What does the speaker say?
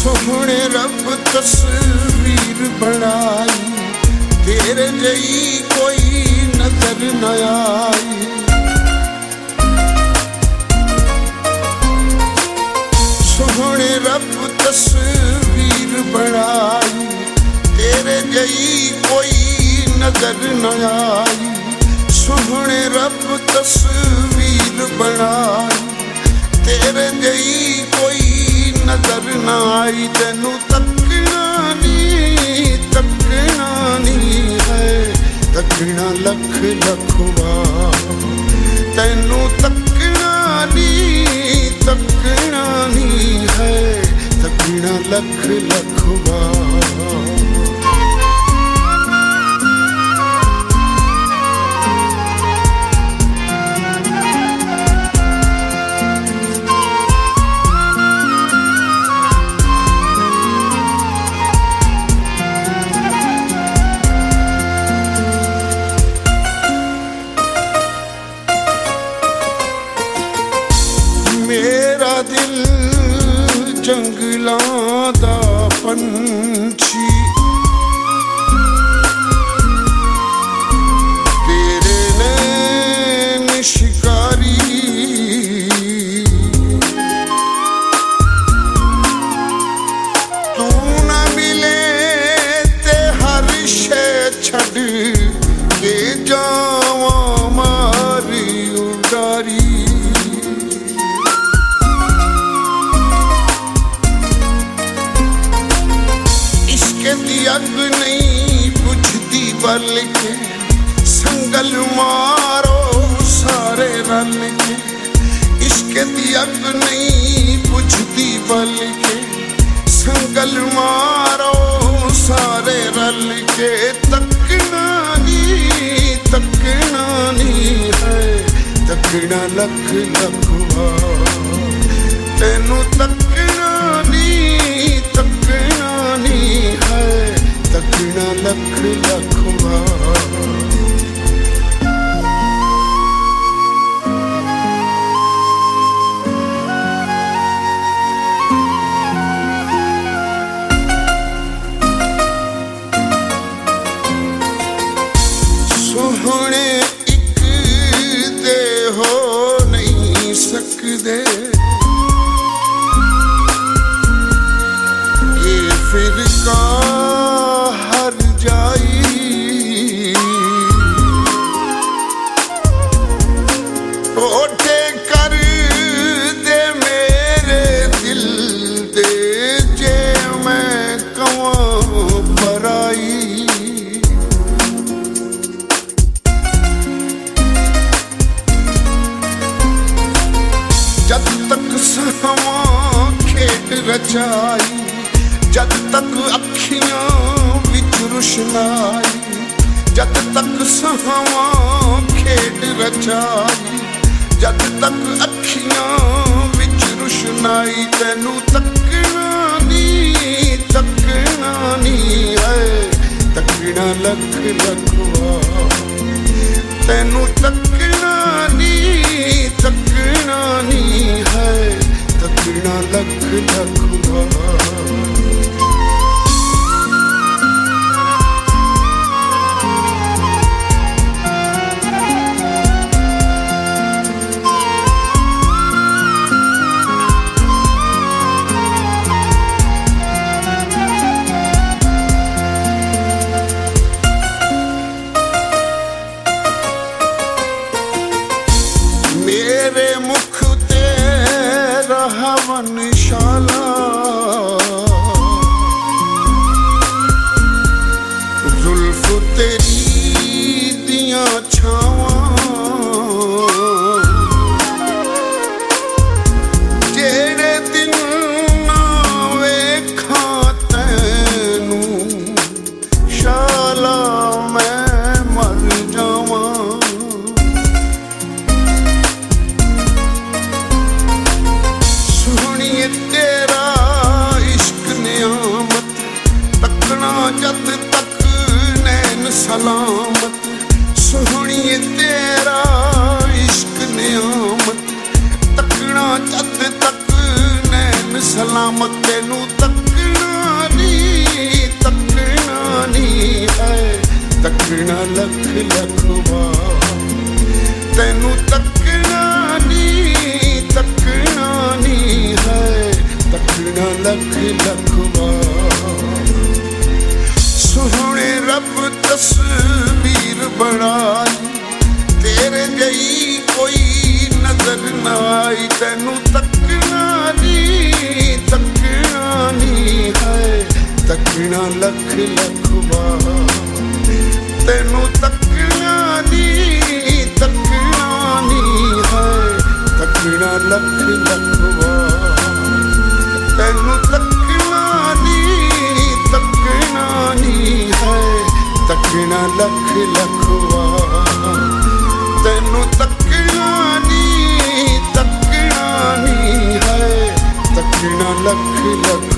सोहणे रब तस्वीर बनाई, तेरे जई कोई नजर न आई। सोहणे रब तस्वीर बनाई, तेरे जई कोई नजर न आई। सोहणे रब तस्वीर बनाई, तेरे जई कोई नजर न आई। तेनू तकना नी है, तकना लख लख बार। तेनू तकना नी है, तकना लख लख बार। मेरा दिल जंगलां दा पंछी, तेरे नैन शिकारी। तू ना मिले ते हर शै छड़ के जावां मारी उडारी। अग नहीं बुझती बल के, संगल मारो सारे रल के। इश्क दी अग नहीं बुझती बल के, संगल मारो सारे रल के। तकना नी है, तकना लख लख बार। तेनू तकना नी है, तकना लख लख बार। सोहणे इक दे हो नहीं सकदे, ये फिरका हर जाई। टोटे कर दे मेरे दिल दे, जे मैं कवां पराई। जद तक सावां खेड रचाई, जद तक अखियां विच रुशनाई। जद तक सावां खेड रचाई, जद तक अखियां विच रुशनाई। तेनू तकना नी है, तकना लख लख बार। तेनू तकना नी है, तकना लख लख बार। मेरे मुख ते रहवन शाला, जुल्फ तेरी दियां छावां। जेड़े दिन ना वेखा तैनू शाला मैं मर जावां। तेरा इश्क नियामत, तकना जद तक नैन सलामत। सोहणिए तेरा इश्क नियामत, तकना जद तक नैन सलामत। तेनू तक तकना नहीं है, तकना लख लख वार। तेनू तकना नहीं, तकना नहीं है, तकना लख लख वार। सोहणे रब तस्वीर बनाई, तेरे जई कोई नजर ना आई। तेनू तकना नहीं, तकना नहीं है, तकना लख लख वार। तेनू तकना नहीं, तकना नहीं है, तकना लख लख वार। तेनू तकना नहीं, तकना नहीं है, तकना लख लख वार। तेनू तकना नहीं, तकना नहीं है, तकना लख लख